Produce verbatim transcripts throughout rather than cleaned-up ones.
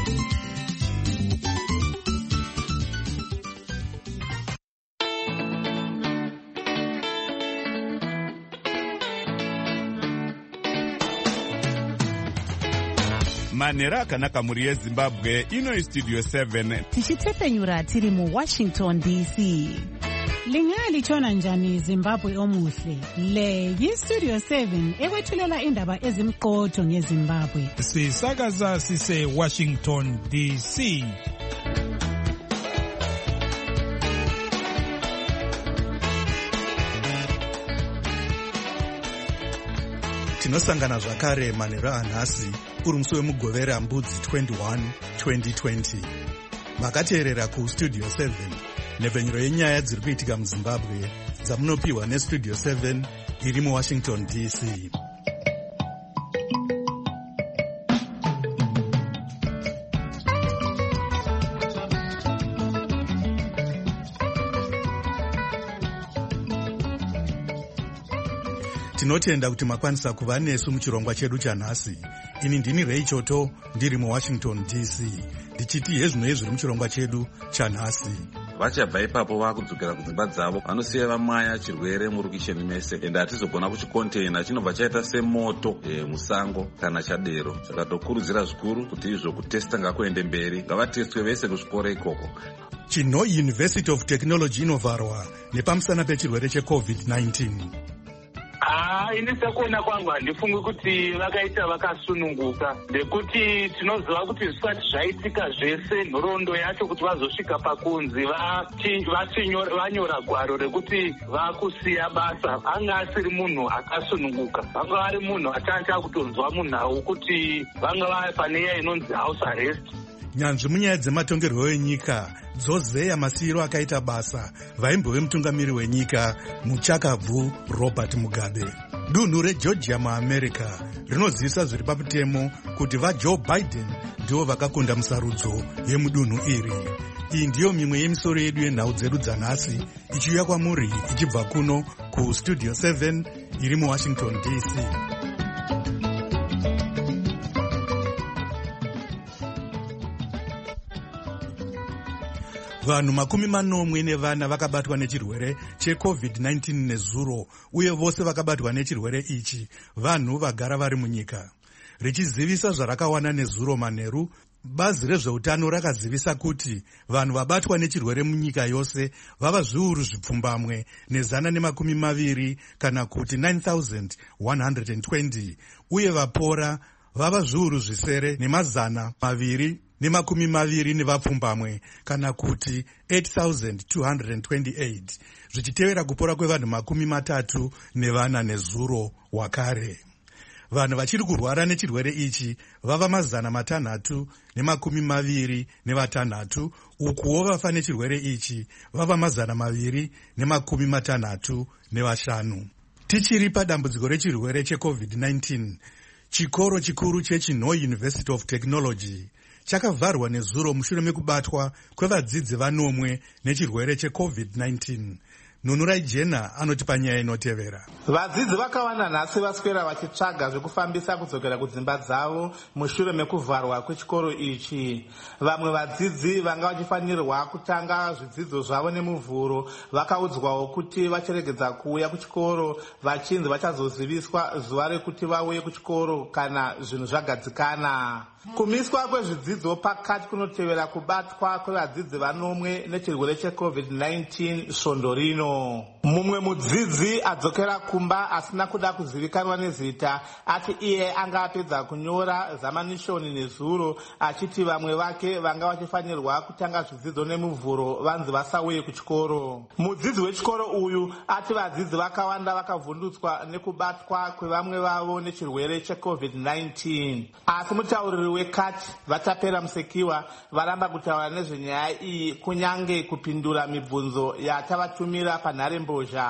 Manera akanaka muri yeZimbabwe ino Studio seven tichitsepenyura tiri mu Washington D C. Lingali chona njani Zimbabwe omuhle. Le yi Studio seven ekwethulela indaba ezimqotho ngeZimbabwe. Sisakaza sise Washington D C. Tinosangana zvakare manheru anhasi uri musi wemugovera mbudzi twenty-one twenty twenty. Makateerera kuStudio seven nhepfenyuro yenyaya dziri kuitika muZimbabwe dzamunopiwa neStudio seven iri muWashington D C. Tinotenda kuti makwanisa kuva nesu muchirongwa chedu chanhasi. Ini ndini Ray Choto ndiri muWashington D C. Ndichiti hezvino zviri muchirongwa chedu chanhasi. Vachabva ipapo vakudzokera kudzimba dzavo vanosiya vamwaya chirwere murukisheni mese ende hatizogona kuchikontena chinobva chaita semoto e, musango kana chadero. Saka tokurudzira zvikuru kuti izvo kutesta ngakuende mberi, ngavatestwe vese kuzvikora ikoko. Chino University of Technology inovharwa nepamusana pechirwere checovid nineteen. Ah, inisakuona kwangu handifungi kuti vakaita vakasununguka, ndekuti tinoziva kuti zvisati zvaitika zvese nhoroondo yacho kuti vazosvika pakunzi vanyora gwaro rekuti vakusiya basa, anga asiri munhu akasununguka, vanga vari munhu atanga kutonzwa munhau kuti vanga vari pane iya inonzi house arrest. Nyanzvi munyaya dzematongerwo enyika dzozeya masiyiro akaita basa vaimbove mutungamiri wenyika muchakabvu Robert Mugabe. Dunhu reGeorgia muAmerica rinozivisa zviri pamutemo kuti vaJoe Biden ndivo vakakunda musarudzo yemudunhu iri. Iyi ndiyo mimwe yemisoro yedu yenhau dzedu dzanhasi ichiuya kwamuri ichibva kuno kuStudio seven iri muWashington D C. Vanhu makumi manomwe nevana vakabatwa nechirwere checovid nineteen nezuro, uye vose vakabatwa nechirwere ichi vanhu vagara vari munyika. Richizivisa zvarakawana nezuro manheru, bazi rezveutano rakazivisa kuti vanhu vabatwa nechirwere munyika yose vava zviuru zvipfumbamwe nezana nemakumi maviri kana kuti nine thousand one hundred twenty, uye vapora vava zviuru zvisere nemazana maviri nemakumi maviri nevapfumbamwe kana kuti eight thousand two hundred twenty-eight, zvichitevera kupora kwevanhu makumi matatu nevana nezuro wakare. Vanhu vachiri kurwara nechirwere ichi vava mazana matanhatu nemakumi maviri nevatanhatu, ukuwo vafa nechirwere ichi vava mazana maviri nemakumi matanhatu nevashanu. Tichiri padambudziko rechirwere checovid nineteen, chikoro chikuru cheChino University of Technology chakavharwa nezuro mushure mekubatwa kwevadzidzi vanomwe nechirwere checovid nineteen. Nunurai Jena anoti panyaya inotevera. Vadzidzi vakawana nhasi vaswera vachitsvaga zvekufambisa kudzokera kudzimba dzavo mushure mekuvharwa kwechikoro ichi. Vamwe vadzidzi vanga vachifanirwa kutanga zvidzidzo zvavo nemuvhuro vakaudzwawo kuti vachiregedza kuuya kuchikoro vachinzi vachazoziviswa zuva rekuti vauye kuchikoro kana zvinhu zvagadzikana. Kumiswa kwezvidzidzo pakati kunotevera kubatwa kwevadzidzi vanomwe nechirwere checovid nineteen svondo rino. Mumwe mudzidzi adzokera kumba asina kuda kuzivikanwa nezita ati iye anga apedza kunyora zamanishoni nezuro, achiti vamwe vake vanga vachifanirwa kutanga zvidzidzo nemuvhuro vanzi vasauye kuchikoro. Mudzidzi wechikoro uyu ati vadzidzi vakawanda vakavhundutswa nekubatwa kwevamwe vavo nechirwere checovid nineteen, asi mutauriri wekati Vatapera Musekiwa varamba kutaura nezvenyaya iyi kunyange kupindura mibvunzo yatavatumira panhare mbozha.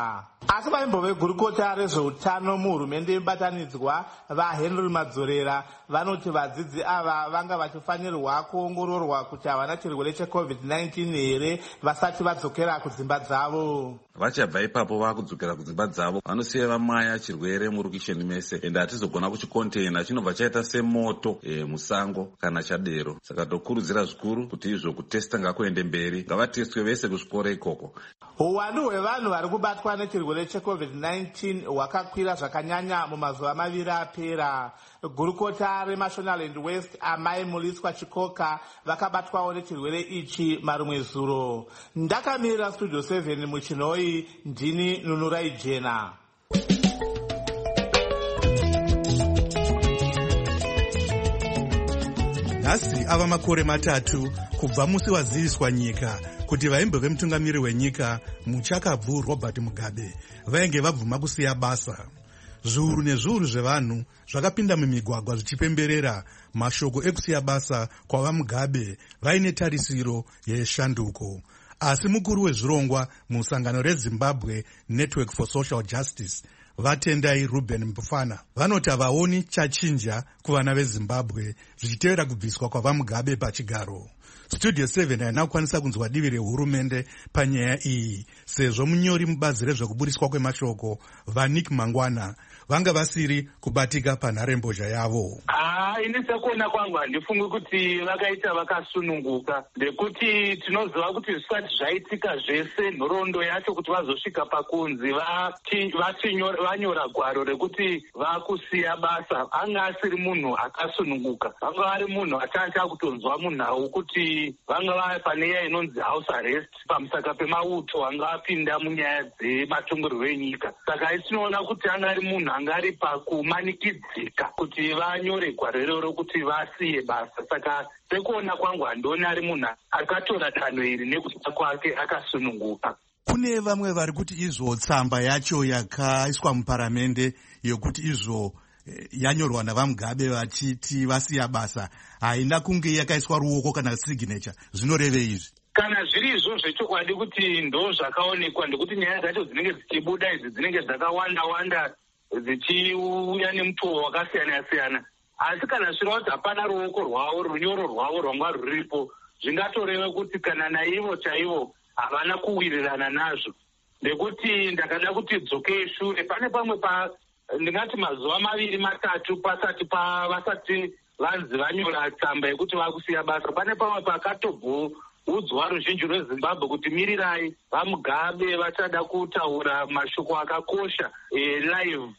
asi vaimbo vegurukota rezveutano muhurumende yebatanidzwa vahenry madzorera vanoti vadzidzi ava vanga vachifanirwa kuongororwa kuti havana chirwere checovid nineteen here vasati vadzokera kudzimba dzavo. Vachabva ipapo vakudzokera kudzimba dzavo vanosiya vamwaya chirwere murukisheni mese, ende hatizogona kuchikontena chinobva chaita semoto e, musango kana chadero. Saka tokurudzira zvikuru kuti izvo kutesta ngakuende mberi, ngavatestwe vese kuzvikoro ikoko. Uwandu hwevanhu vari kubatwa nechirwere checovid nineteen hwakakwira zvakanyanya mumazuva maviri apera. Gurukota reMashonaland West amai Muliswa Chikoka vakabatwawo nechirwere ichi marumwe zuro. Ndakamirira Studio seven muchinoi, ndini Nunurai Jena. Nhasi ava makore matatu kubva musi waziviswa nyika kuti vaimbo vemutungamiri wenyika Muchakabvu Robert Mugabe vainge vabvuma kusiya basa. Zviuru nezviuru zvevanhu zvakapinda mumigwagwa zvichipemberera mashoko ekusiya basa kwava Mugabe vaine tarisiro yeshanduko. Asi mukuru wezvirongwa musangano reZimbabwe Network for Social Justice Vatendai Ruben Mpufana vanoti havaoni chachinja kuvana veZimbabwe zvichitevera kubviswa kwava Mugabe pachigaro. Studio seven haina kukwanisa kunzwa divi rehurumende panyaya iyi sezvo munyori mubazi rezvekuburiswa kwemashoko Vanik Mangwana vanga vasiri kubatika panharembozha yavo. Ah, ini sekuona kwangu handifungi kuti vakaita vakasununguka, ndekuti tinoziva kuti zvisati zvaitika zvese nhoroondo yacho kuti vazosvika pakunzi vanyora gwaro rekuti vakusiya basa, anga asiri munhu akasununguka, vanga vari munhu atanga kutonzwa munhau kuti vanga vari pane nyaya inonzi house arrest pamusaka pemauto anga apinda munyaya dzematongerwo enyika. Saka tinoona kuti anga ari munhu anga ari pakumanikidzika kuti vanyore gwaro rero kuti vasiye basa. Saka sekuona kwangu handioni ari munhu akatora danho iri nekuda kwake akasununguka. Kune vamwe vari kuti izvo tsamba yacho yakaiswa muparamende yokuti izvo yanyorwa navaMugabe vachiti vasiya basa haina kunge yakaiswa ruoko kana signature. Zvinoreve izvi? Kana zviri izvo zvechokwadi kuti ndo zvakaonekwa, ndekuti nyaya dzacho dzinenge dzichibuda idzi dzinenge dzakawanda wanda dzichiuya nemutoo wakasiyana siyana. Asi kana zvirova kuti hapana ruoko rwavo, runyoro rwavo rwanga ruripo, zvingatoreva kuti kana naivo chaivo havana kuwirirana nazvo. Ndekuti ndakada kuti dzokei shure, pane pamwe pa ndingati mazuva maviri matatu pasati pa vasati vanzi vanyora tsamba yekuti vakusiya basa, pane pamwe pakatobvoudzwa ruzhinji rweZimbabwe kuti mirirai, vaMugabe vachada kutaura mashoko akakosha e, live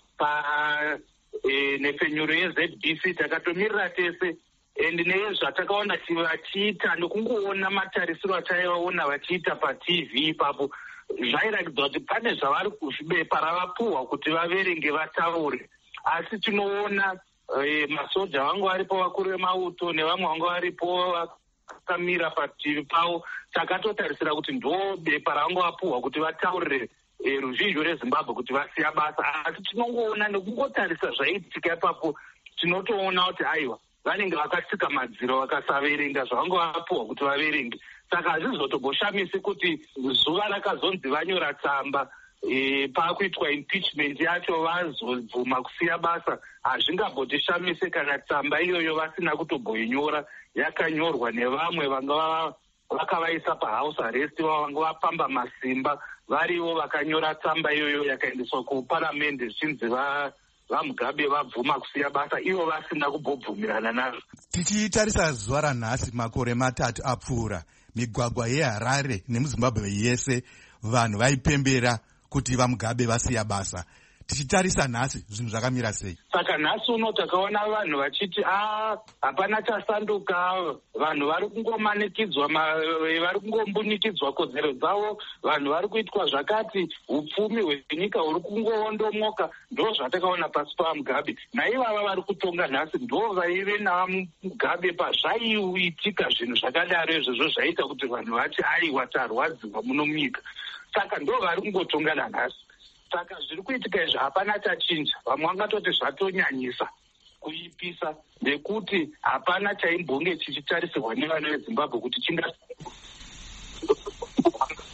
pa e, nefenyuro yeZ B C. Takatomirira tese endi nezvatakaona vachiita nekungoona matarisiro ataivaona vachiita paT V ipapo, zvairatidza kuti pane zvavari kuzvibepa ravapuhwa kuti vaverenge vataure. Asi tinoona e, masoja vangu varipo, vakuru vemauto nevamwe vangu varipo vakamira pativi pavo. Takatotarisira kuti ndo bepa ravangu vapuhwa kuti vataurire e, ruzhinji reZimbabwe kuti vasiya basa. Asi tinongoona nekungotarisa zvaiitika ipapo tinotoona kuti aiwa vanenge vakatsika madziro vakasaverenga zvavanga vapuhwa kuti vaverenge. Saka hazvizotogoshamisi kuti zuva rakazonzi vanyora tsamba e, pakuitwa impeachment yacho vazobvuma kusiya basa, hazvingambotoshamise kana tsamba iyoyo vasina kutoboinyora, yakanyorwa nevamwe vanga vakavaisa pahouse arrest, vanga vapamba masimba varivo vakanyora tsamba iyoyo yakaendeswa kuparamende zvichinzi va vaMugabe vabvuma kusiya basa, ivo vasina kubvobvumirana nazvo. Tichitarisa zuva ranhasi makore matatu apfuura, migwagwa yeHarare nemuZimbabwe yese vanhu vaipembera kuti vaMugabe vasiya basa. Tichitarisa nhasi zvinhu zvakamira sei? Saka nhasi uno takaona vanhu vachiti ah hapana chasanduka, vanhu vari kungomanikidzwa, vari kungombunikidzwa kodzero dzavo, vanhu vari kuitwa zvakati, upfumi hwenyika huri kungoondomoka. Ndo zvatakaona pasi paMugabe. Naivava vari kutonga nhasi ndo vaive naMugabe pazvaiitika zvinhu zvakadaro izvozvo zvaita kuti vanhu vati aiwa tarwadziwa muno munyika. Saka ndo vari kungotongana nhasi. Saka zviri kuitika izvi hapana chachinja, vamwe vangatoti zvatonyanyisa kuipisa, nekuti hapana chaimbonge chichitarisirwa nevana veZimbabwe kuti chinga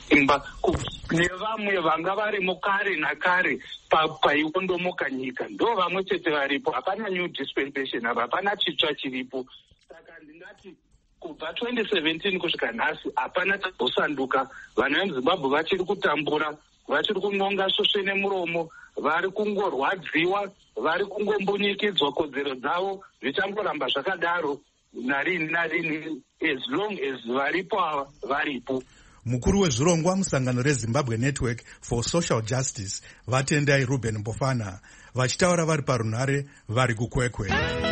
imba nevamwe vanga varimo kare nakare paiondomoka nyika. Ndo vamwe chete varipo, hapana new dispensation apa, hapana chitsva chiripo. Saka ndingati kubva twenty seventeen kusvika nhasi hapana chazosanduka. Vanhu vemuzimbabwe vachiri kutambura, vachiri kunonga svosve nemuromo, vari kungorwadziwa, vari kungombunyikidzwa kodzero dzavo. Zvichangoramba zvakadaro narini narini as long as varipo ava varipo. Mukuru wezvirongwa musangano reZimbabwe Network for Social Justice Vatendai Ruben Mbofana vachitaura vari parunhare vari kukwekwe.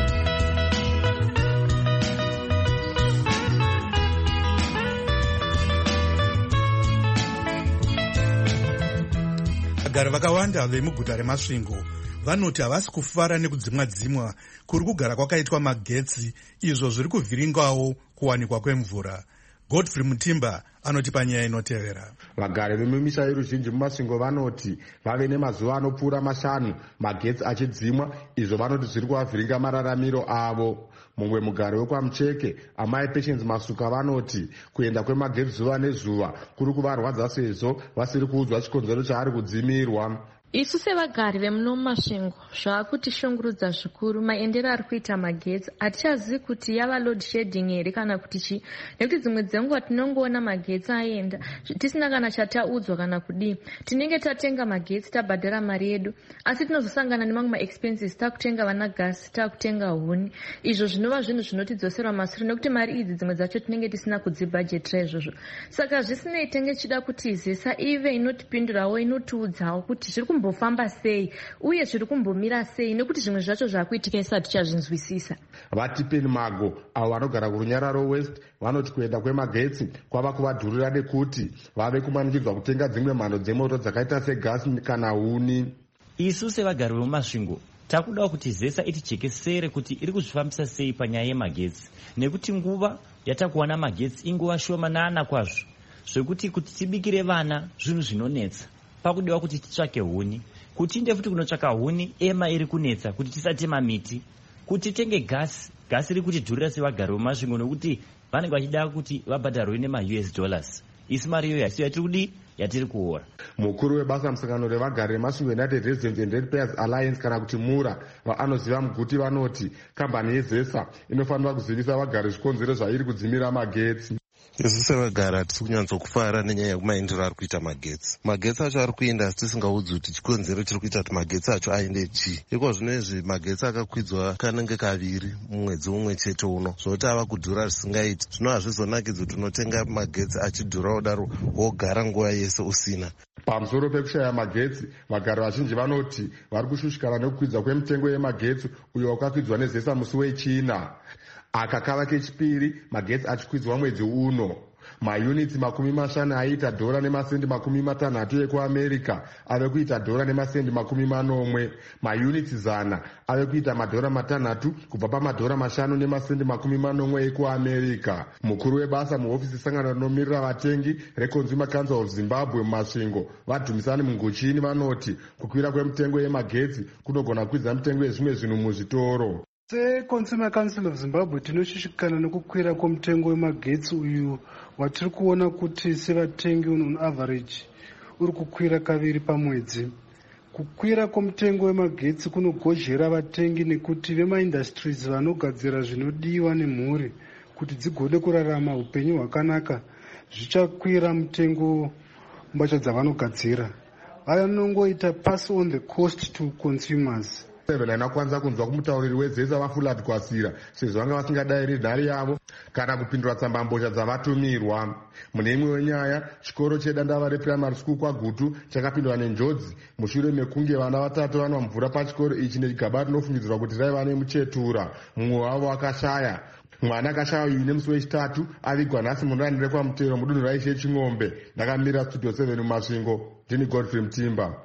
Vagari vakawanda vemuguta reMasvingo vanoti havasi kufara nekudzimwa dzimwa kuri kugara kwakaitwa magetsi, izvo zviri kuvhiringawo kuwanikwa kwemvura. Godfrey Mutimba anoti panyaya inotevera. Vagari vemumisha yeruzhinji muMasvingo vanoti vave nemazuva anopfuura mashanu magetsi achidzimwa, izvo vanoti zviri kuvavhiringa mararamiro avo. Mumwe mugari wekwaMucheke, amai Patience Masuka, vanoti kuenda kwemagetsi zuva nezuva kuri kuvarwadza sezvo vasiri kuudzwa chikonzero chaari kudzimirwa. Isu sevagari vemuno muMasvingo zvakutishungurudza zvikuru maendero ari kuita magetsi. Hatichazivi kuti yava load shedding here kana kuti chi, nekuti dzimwe dzenguva tinongoona magetsi aenda tisina kana chataudzwa kana kudii. Tinenge tatenga magetsi tabhadhara mari yedu, asi tinozosangana nemamwe maexpenses, takutenga vana gasi, takutenga huni. Izvo zvinova zvinhu zvinotidzoserwa mashure nekuti mari idzi dzimwe dzacho tinenge tisina kudzibhajetira izvozvo. Saka zvisinei tenge chida kutizisa ive inotipindurawo, inotiudzawo kuti zviri kumbofamba sei uye zviri kumbomira sei, nekuti zvimwe zvacho zvakuitika isati tichazvinzwisisa. Vatipeni Mago avo vanogara kurunyararo West vanoti kuenda kwemagetsi kwava kuvadhurira nekuti vave kumanikidzwa kutenga dzimwe mhando dzemoto dzakaita segasi kana huni. Isu sevagari vemuMasvingo takudawo kuti zesa itijekesere kuti iri kuzvifambisa sei panyaya yemagetsi, nekuti nguva yatakuwana magetsi inguva shomanana kwazvo, zvekuti kuti tibikire vana zvinhu zvinonetsa. Pakudiwa kuti titsvake huni, kuti inde futi kunotsvaka huni ema iri kunetsa, kuti tisatema miti, kuti tenge gasi, gasi iri kutidhurira sevagari vemuMasvingo nekuti vanenge vachida kuti vabhadharwe nema-U S dollars. Isi mari iyoyo yasiyo yatiri kudii, yatiri kuora. Mukuru webasa musangano revagari veMasvingo United Residents and Ratepayers Alliance kana kuti MURA vaanoziva Muguti vanoti kambani yezesa inofanira kuzivisa vagari zvikonzero zvairi kudzimira magetsi. Isu sevagari hatisi kunyatsokufara nenyaya yekumaendero ari kuita magetsi. Magetsi acho ari kuenda asi tisingaudzi kuti chikonzero chiri kuita kuti magetsi acho aende chii. Iko zvinezvi magetsi akakwidzwa kanenge kaviri mumwedzi umwe chete uno, zvinoti ava kudhura zvisingaiti. Zvino hazvizonakidzi kuti unotenga magetsi achidhura kudaro wogara nguva yese usina. Pamusoro pekushaya magetsi, vagari vazhinji vanoti vari kushushikana nekukwidza kwemitengo yemagetsi uyo wakakwidzwa nezesa musi wechina. Aka kava kechipiri magetsi achikwidzwa mwedzi uno. Mayunitsi makumi mashanu aiita dhora nemasendi makumi matanhatu ekuAmerica ave kuita dhora nemasendi makumi manomwe. Mayunitsi zana ave kuita madhora matanhatu kubva pamadhora mashanu nemasendi makumi manomwe ekuAmerica. Mukuru webasa muhofisi sangano rinomirira vatengi reConsumer Council of Zimbabwe muMasvingo Vadhumisani Munguchini vanoti kukwira kwemitengo yemagetsi kunogona kukwidza mitengo yezvimwe zvinhu muzvitoro. SeConsumer Council of Zimbabwe tinoshushikana nekukwira kwomutengo wemagetsi uyu watiri kuona kuti sevatengi on average uri kukwira kaviri pamwedzi. Kukwira kwomutengo wemagetsi kunogozhera vatengi nekuti vemaindustries vanogadzira zvinodiwa nemhuri kuti dzigone kurarama upenyu hwakanaka zvichakwira mutengo mbacha dzavanogadzira. Vanongoita pass on the cost to consumers. seven anakwanisa kunzwa kumutauriri wezesa vaFulad Kwasira sezvo vanga vasingadayiri nhare yavo kana kupindura tsambambozha dzavatumirwa. Mune imwe wenyaya, chikoro chedandava reprimary school kwaGutu chakapindwa nenjodzi mushure mekunge vana vatatu vanwa mvura pachikoro ichi negaba rinofungidzirwa kuti raiva nemuchetura. Mumwe wavo akashaya. Mwana akashaya uyu nemusi wechitatu avigwa nhasi munani rekwamutero mudunhu raishe Ching'ombe. Ndakamira studio seven muMasvingo, ndini Godfrey Mutimba.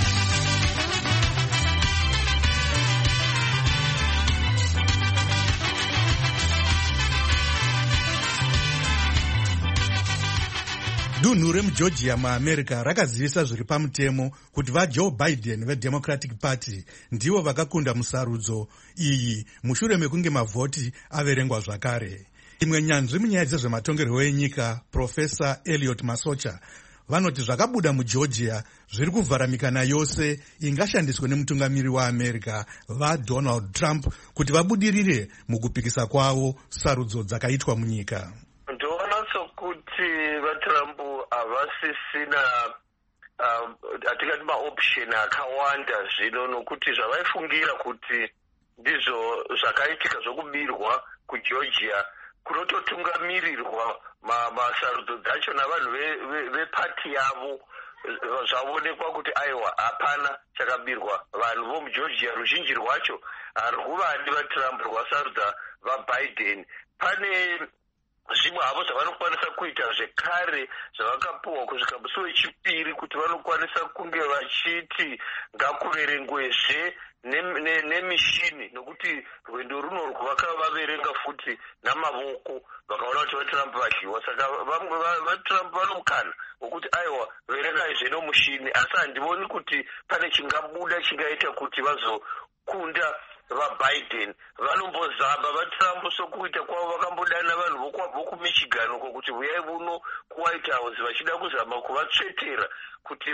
Dunhu remuGeorgia muAmerica rakazivisa zviri pamutemo kuti vaJoe Biden veDemocratic Party ndivo vakakunda musarudzo iyi mushure mekunge mavhoti averengwa zvakare. Imwe nyanzvi munyaya dzezvematongerwo enyika, Profesa Elliot Masocha, vanoti zvakabuda mugeorgia zviri kuvhara mikana yose ingashandiswe nemutungamiri waamerica vadonald trump kuti vabudirire mukupikisa kwavo sarudzo dzakaitwa munyika. ndoona sokuti vatrump havasisina hatingati maoption akawanda zvino nokuti zvavaifungira kuti ndizvo zvakaitika zvokubirwa kugeorgia kunototungamirirwa masarudzo dzacho navanhu vepati yavo. Zvaonekwa kuti aiwa hapana chakabirwa. Vanhu vomugeorgia ruzhinji rwacho harikuvandi vatrump rwasarudza vabiden. Pane zvimwe havo zvavanokwanisa kuita zvekare zvavakapuhwa kusvika musi wechipiri kuti vanokwanisa kunge vachiti ngakuverengwezve nemishini nokuti rwendo runorwo vakavaverenga futi namavoko vakaona kuti vatrump vadliwa. Saka vamwe vatrump vanomukana wokuti aiwa verengaizve nomushini, asi handivoni kuti pane chingabuda chingaita kuti vazokunda vabiden. Vanombozamba vatrump sokuita kwavo vakambodana vanhu vokumichigan uko kuti uyai uno kuwhite house vachida kuzama kuvatsvetera kuti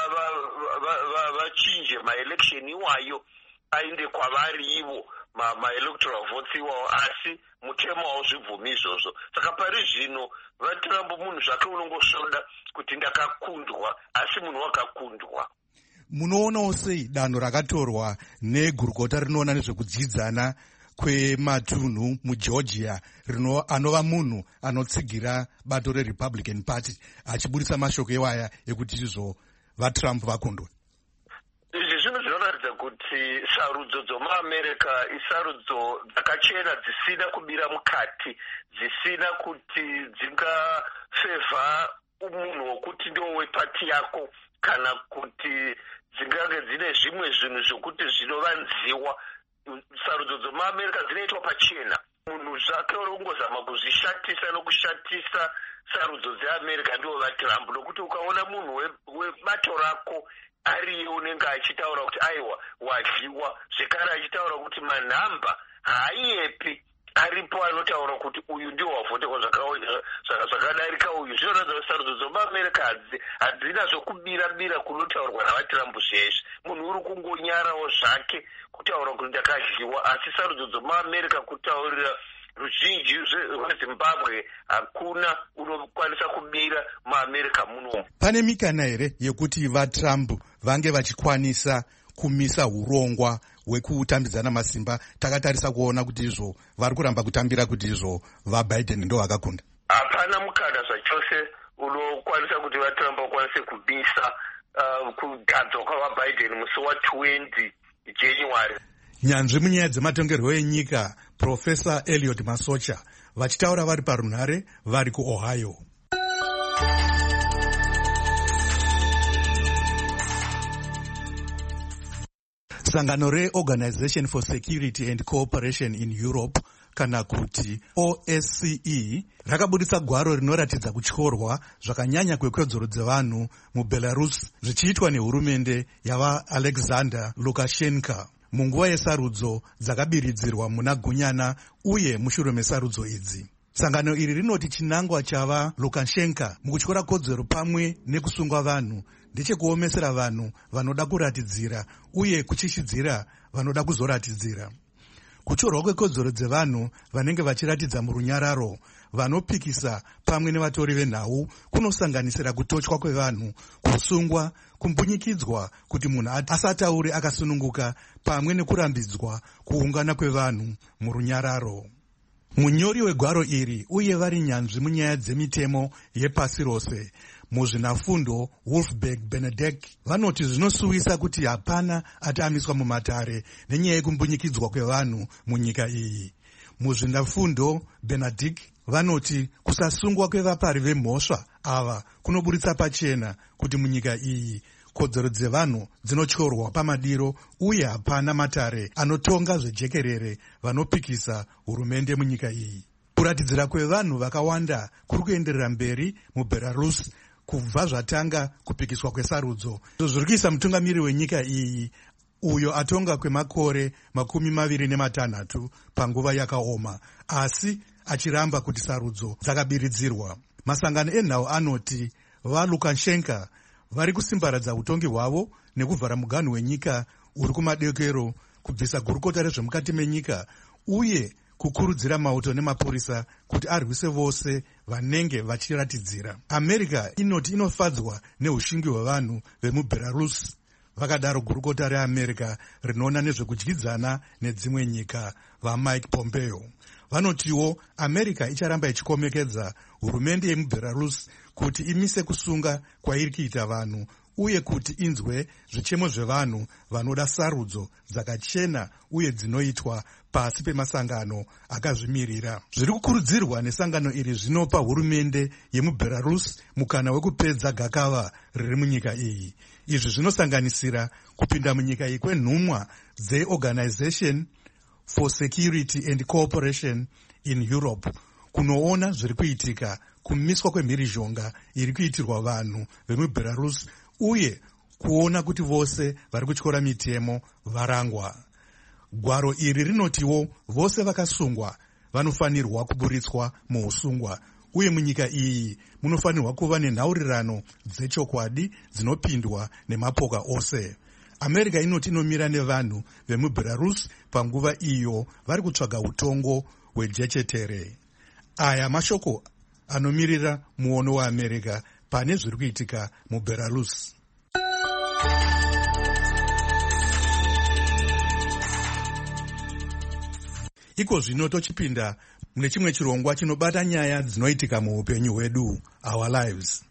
vachinje maelection iwayo ainde kwavari ivo maelectoral votes iwawo, asi mutemo wavo zvibvumi izvozvo. Saka pari zvino vatrump munhu zvake unongosvoda kuti ndakakundwa, asi munhu wakakundwa. Munoonawo sei danho rakatorwa negurukota rinoona nezvekudzidzana kwematunhu mugeorgia rino anova munhu anotsigira bato reRepublican Party achibudisa mashoko iwaya ekuti izvo vatrump vakundwa? Izvi zvinhu zvinoratidza kuti sarudzo dzomuamerica isarudzo dzakachena dzisina kubira mukati, dzisina kuti dzingafevha munhu wokuti ndowepati yako kana kuti dzingange dzine zvimwe zvinhu zvokuti zvinovanziwa. Sarudzo dzomuamerica dzinoitwa pachena. Munhu zvake uri kungozama kuzvishatisa nokushatisa sarudzo dzeamerica ndiwo vatrump, nokuti ukaona munhu webato rako ariye unenge achitaura kuti aiwa wadliwa, zvekare achitaura kuti manhamba haaiepi aripo anotaura kuti uyu ndiwo wavhotekwa zvakadarika uyu. Zvinoratidza kuti sarudzo dzomuamerica hadzina zvokubira-bira kunotaurwa navatrump zveshe. Munhu uri kungonyarawo zvake kutaura kuti ndakadliwa, asi sarudzo dzomuamerica kutaurira ruzhinji rwezimbabwe hakuna unokwanisa kubira muamerica muno. Pane mikana here yekuti vatrump vange vachikwanisa kumisa urongwa hwekutambidzana masimba? Takatarisa kuona kuti izvo vari kuramba kutambira kuti izvo vabiden ndo vakakunda. Hapana mukana zvachose unokwanisa kuti vatrump vakwanise kumisa uh, kugadzwa kwavabiden musi wa20 January. Nyanzvi munyaya dzematongerwo enyika Profesa Eliot Masocha vachitaura vari parunhare vari kuOhio. Sangano reOrganization for Security and Cooperation in Europe kana kuti O S C E rakabudisa gwaro rinoratidza kutyorwa zvakanyanya kwekodzero dzevanhu muBelarus zvichiitwa nehurumende yava Alexander Lukashenko munguva yesarudzo dzakabiridzirwa muna gunyana uye mushure mesarudzo idzi. Sangano iri rinoti chinangwa chava Lukashenko mukutyora kodzero pamwe nekusungwa vanhu ndechekuomesera vanhu vanoda kuratidzira uye kuchishidzira vanoda kuzoratidzira. Kutorwa kwekodzero dzevanhu vanenge vachiratidza murunyararo, vanopikisa pamwe nevatori venhau kunosanganisira kutotywa kwevanhu, kusungwa, kumbunyikidzwa kuti munhu asataure akasununguka pamwe nekurambidzwa kuungana kwevanhu murunyararo. Munyori wegwaro iri uye vari nyanzvi munyaya dzemitemo yepasi rose muzvinafundo Wolfberg Benedek vanoti zvinosuwisa kuti hapana atamiswa mumatare nenyaya yekumbunyikidzwa kwevanhu munyika iyi. Muzvinafundo Benedict vanoti kusasungwa kwevapari vemhosva ava kunoburitsa pachena kuti munyika iyi kodzero dzevanhu dzinotyorwa pamadiro uye hapana matare anotonga zvejekerere vanopikisa hurumende munyika iyi. Kuratidzira kwevanhu vakawanda kuri kuenderera mberi muBelarus kubva zvatanga kupikiswa kwesarudzo. Zviri kuisa mutungamiri wenyika iyi uyo atonga kwemakore makumi maviri nematanhatu panguva yakaoma, asi achiramba kuti sarudzo dzakabiridzirwa. Masangano enhau anoti vaLukashenko vari kusimbaradza utongi hwavo nekuvhara muganhu wenyika uri kumadekero, kubvisa gurukota rezvemukati menyika uye kukurudzira mauto nemapurisa kuti arwise vose vanenge vachiratidzira. America inoti inofadzwa neushingi hwevanhu vemuBelarus. Vakadaro gurukota reAmerica rinoona nezvekudyidzana nedzimwe nyika vaMike Pompeo. Vanotiwo America icharamba ichikomekedza hurumende yemuBelarus kuti imise kusunga kwairi kuita vanhu uye kuti inzwe zvichemo zvevanhu vanoda sarudzo dzakachena uye dzinoitwa pasi pemasangano akazvimirira. Zviri kukurudzirwa nesangano iri zvinopa hurumende yemuBelarus mukana wekupedza gakava riri munyika iyi. Izvi zvinosanganisira kupinda munyika iyi kwenhumwa dzeOrganization for Security and Cooperation in Europe kunoona zviri kuitika kumiswa kwemhirizhonga iri kuitirwa vanhu vemuBelarus uye kuona kuti vose vari kutyora mitemo varangwa. Gwaro iri rinotiwo vose vakasungwa vanofanirwa kuburitswa muusungwa uye munyika iyi munofanirwa kuva nenhaurirano dzechokwadi dzinopindwa nemapoka ose. America inoti inomira nevanhu vemuBelarus panguva iyo vari kutsvaga utongo hwejechetere. Aya mashoko anomirira muono waAmerica pane zviri kuitika muBelarus. Iko zvino tochipinda mune chimwe chirongwa chinobata nyaya dzinoitika muupenyu hwedu, our lives.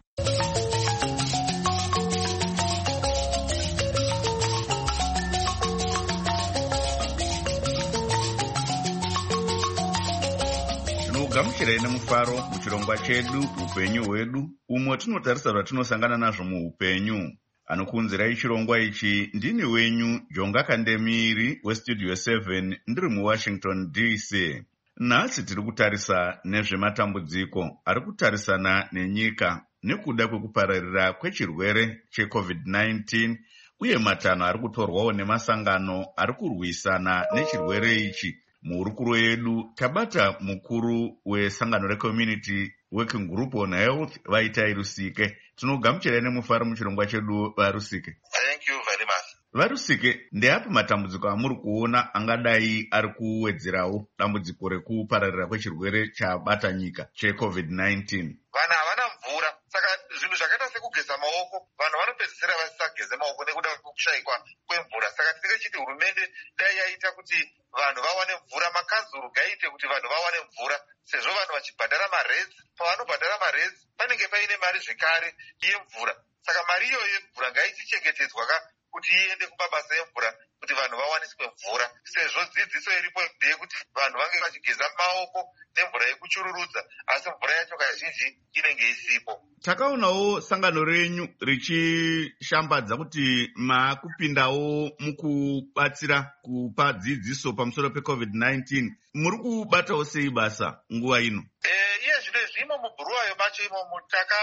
Gamuchirai nemufaro muchirongwa chedu upenyu hwedu, umwe tinotarisa zvatinosangana nazvo muupenyu. Anokunzirai chirongwa ichi ndini wenyu Jonga Kandemiri westudio seven ndiri muWashington D C. Nhasi tiri kutarisa nezvematambudziko ari kutarisana nenyika nekuda kwekupararira kwechirwere checovid nineteen uye matanho ari kutorwawo nemasangano ari kurwisana nechirwere ichi. Muhurukuro yedu tabata mukuru wesangano reCommunity Working Group on Health Vaitai Rusike. Tinogamuchirai nemufaro muchirongwa chedu vaRusike. Thank you very much. VaRusike, ndeapi matambudziko amuri kuona angadai ari kuwedzerawo dambudziko rekupararira kwechirwere chabata nyika checovid nineteen? Vanhu havana mvura, saka zvinhu zvakaita sekugeza maoko vanhu vanopedzisira vasisageze maoko nekuda kwekushayikwa kwemvura. Saka tinenge chiti hurumende dai yaita kuti vanhu vawane mvura, makanzuru gaite kuti vanhu vawane mvura, sezvo vanhu vachibhadhara maredzi. Pavanobhadhara maredzi panenge paine mari zvekare yemvura. Saka mari iyoyo yemvura ngaichichengetedzwa ka kuti iende kumabasa emvura kuti vanhu vawaniswe mvura, sezvo dzidziso iripo ndeyekuti vanhu vange vachigeza maoko nemvura yekuchururudza, asi mvura yacho kazhinji inenge isipo. Takaonawo sangano renyu richishambadza kuti makupindawo mukubatsira kupa dzidziso pamusoro pecovid nineteen. Muri kubatawo sei basa nguva ino? Iye zvino zvimo mubhuruwayo macho imomo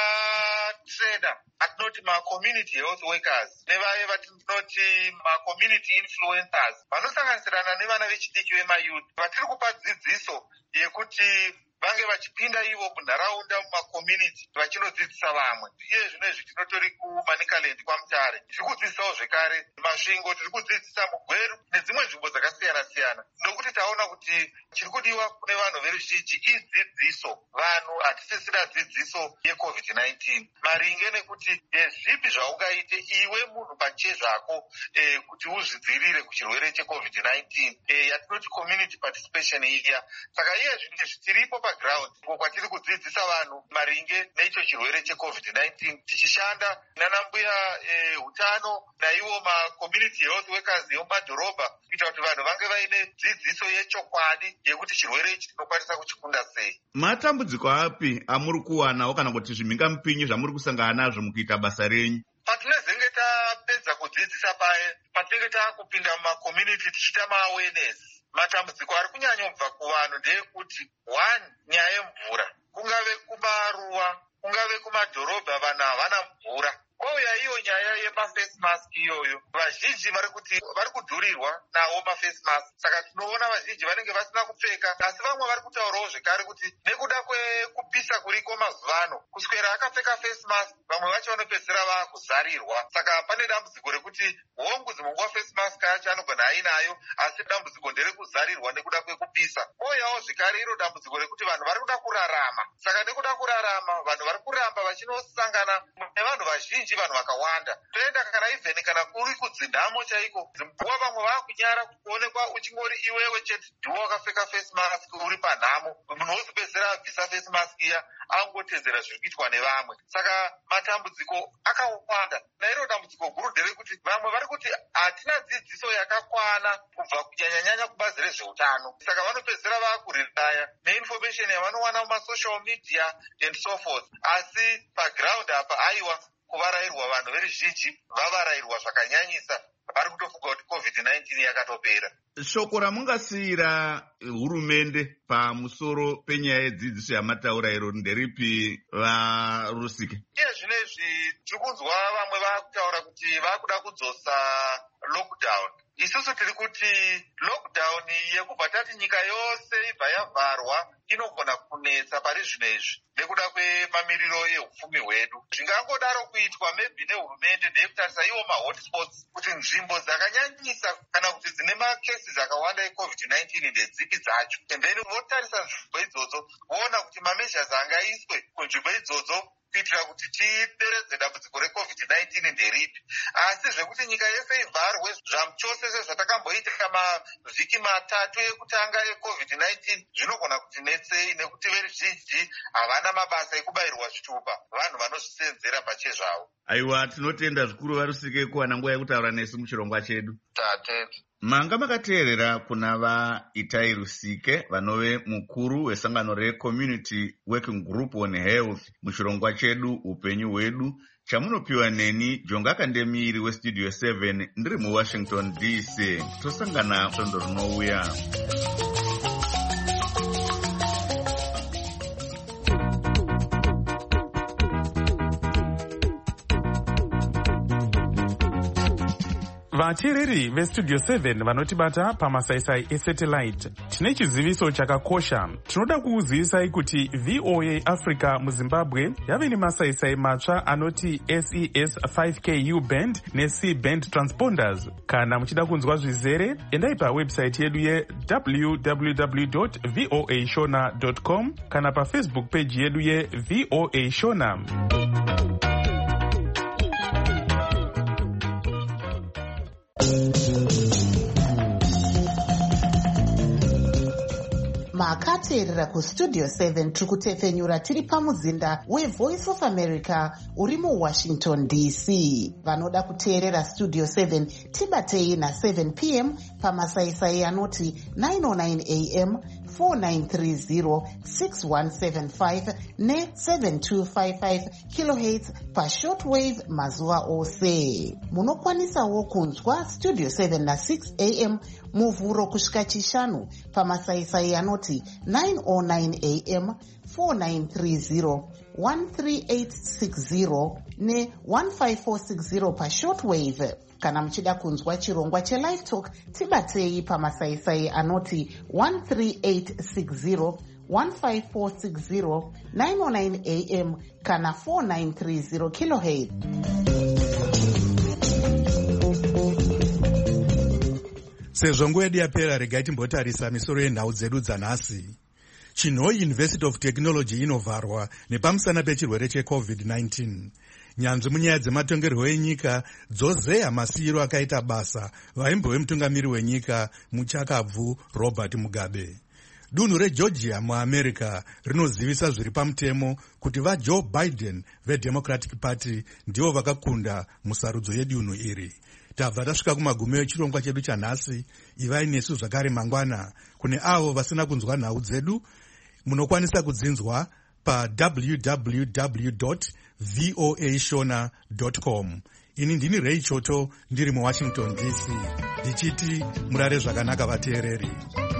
takatreda atinoti ma-community health workers nevaye vatinoti ma-community influencers vanosanganisirana nevana vechidiki vemayouth vatiri kupa dzidziso yekuti vange vachipinda ivo munharaunda mumakommunity vachinodzidzisa vamwe. Iye zvino izvi tinotori kuManicaland kwaMutare tiri kudzidzisawo zvekare masvingo, tiri kudzidzisa mugweru nedzimwe nzvimbo dzakasiyana siyana, nokuti taona kuti chiri kudiwa kune vanhu veruzhinji idzidziso. Vanhu hatisisina dzidziso yecovid nineteen maringe nekuti zvipi zvaungaite iwe munhu pachezvako eh, kuti uzvidzivirire kuchirwere checovid nineteen eh, yatinoti community participation iya. Saka iye zvinhu zvitiripo ground uko kwatiri kudzidzisa vanhu maringe neicho chirwere checovid nineteen tichishanda nana mbuya hutano e, naivo ma-community health workers emumadhorobha kuita kuti vanhu vange vaine dzidziso yechokwadi yekuti chirwere ichi tinokwanisa kuchikunda sei. Matambudziko api amuri kuwanawo kana kuti zvimhingamupinyi zvamuri kusangana nazvo mukuita basa renyu? Patinezenge tapedza kudzidzisa paye, patinenge taakupinda mumakommunity tichiita ma-awareness, matambudziko ari kunyanyobva kuvanhu ndeyekuti one, nyaya yemvura. Kungave kumaruwa, kungave kumadhorobha vanhu havana mvura. Kwauya iyo nyaya yema-face mask iyoyo, vazhinji vari kuti vari kudhurirwa nawo ma-face mask. Saka tinoona vazhinji vanenge vasina kupfeka, asi vamwe vari kutaurawo zvekare kuti nekuda kwekupisa kuriko mazuva ano kuswera akapfeka face mask vamwe vacho vanopedzisira vakuzarirwa. Saka pane dambudziko rekuti hongu dzimunguva face mask yacho anogona ainayo, asi dambudziko nderekuzarirwa nekuda kwekupisa. Kouyawo zvekare iro dambudziko rekuti vanhu vari kuda kurarama. Saka nekuda kurarama vanhu vari kuramba vachinosangana nevanhu vazhinji, vanhu vakawanda. Toenda kana even kana kuri kudzindamo chaiko, dzimguva vamwe vakunyara kuonekwa uchingori iwewe chete ndiwo wakapfeka face mask uri panhamo. Munhu wozopedzisira abvisa face mask iya angotedzera zviri kuitwa nevamwe. Saka matambudziko akawanda. Nairo dambudziko guru nderekuti vamwe vari kuti hatina dzidziso yakakwana kubva kunyanyanyanya kubazi rezveutano. Saka vanopedzisira vakuriraya neinformation yavanowana mumasocial media and so forth. Asi paground apa aiwa kuvarayirwa vanhu veruzhinji vavarayirwa zvakanyanyisa. Vari kutofunga kuti covid nineteen yakatopera. Shoko ramungasiyira hurumende pamusoro penyaya yedzidziso yamataura iro nderipi vaRusike? Iye zvinezvi tirikunzwa vamwe vakutaura kuti vakuda kudzosa lockdown. Isusu tiri kuti lockdown yekubva tati nyika yose ibva yavharwa inogona kunetsa pari zvino izvi nekuda kwemamiriro ehupfumi hwedu. Zvingangodaro kuitwa maybe nehurumende ndeyekutarisa iwo mahotspots kuti nzvimbo dzakanyanyisa kana kuti dzine makesi akawanda ecovid nineteen ndedzipi dzacho, and then votarisa nzvimbo idzodzo voona kuti mameasures angaiswe kunzvimbo idzodzo kuitira kuti tideredze dambudziko recovid nineteen nderipi. Asi zvekuti nyika yese ivharwe zvamuchose sezvatakamboita mavhiki matatu ekutanga ecovid nineteen zvinogona kuti netsei nekuti veruzhinji havana mabasa ekubayirwa zvitupa, vanhu vanozvisenzera pachezvavo. Aiwa, tinotenda zvikuru vaRusike kuwana nguva yekutaura nesu muchirongwa chedu. Tatenda. Manga makateerera kuna vaItai Rusike vanove mukuru wesangano reCommunity Working Group on Health muchirongwa chedu upenyu hwedu chamunopiwa neni Jonga Kandemiri weStudio seven ndiri muWashington D C. Tosangana sondo rinouya. vateereri vestudio seven vanotibata pamasaisai esatellite, tine chiziviso chakakosha. Tinoda kukuzivisai kuti V O A Africa muZimbabwe yave nemasaisai matsva anoti S E S five K U band neC band transponders. Kana muchida kunzwa zvizere, endai pawebsite yedu ye w w w dot voa shona dot com kana pafacebook page yedu ye V O A Shona. makateerera kustudio seven tiri kutefenyura tiri pamuzinda wevoice of America uri muwashington D C. Vanoda kuteerera studio seven tibatei na7 p m pamasaisai anoti nine oh nine a m four nine three zero six one seven five ne seven two five five kilohertz pashortwave mazuva ose. Munokwanisawo kunzwa studio seven na six a m muvhuro kusvika chishanu pamasaisai anoti nine oh nine a m four nine three zero one three eight six zero ne one five four six zero pashortwave. Kana muchida kunzwa chirongwa chelive talk tibatei pamasaisai anoti one three eight six zero one five four six zero nine oh nine a m kana four nine three zero kilohertz. Sezvo nguva yedu yapera, regai timbotarisa misoro yenhau dzedu dzanhasi. Chinhoi University of Technology inovharwa nepamusana pechirwere checovid nineteen. Nyanzvi munyaya dzematongerwo enyika dzozeya masiyiro akaita basa vaimbove mutungamiri wenyika muchakabvu Robert Mugabe. Dunhu reGeorgia muAmerica rinozivisa zviri pamutemo kuti vaJoe Biden veDemocratic Party ndivo vakakunda musarudzo yedunhu iri. Tabva tasvika kumagumeyo echirongwa chedu chanhasi. Ivai nesu zvakare mangwana. Kune avo vasina kunzwa nhau dzedu, munokwanisa kudzinzwa pa w w w dot voa shona dot com. Ini ndini Ray Choto ndiri muWashington D C ndichiti murare zvakanaka vateereri.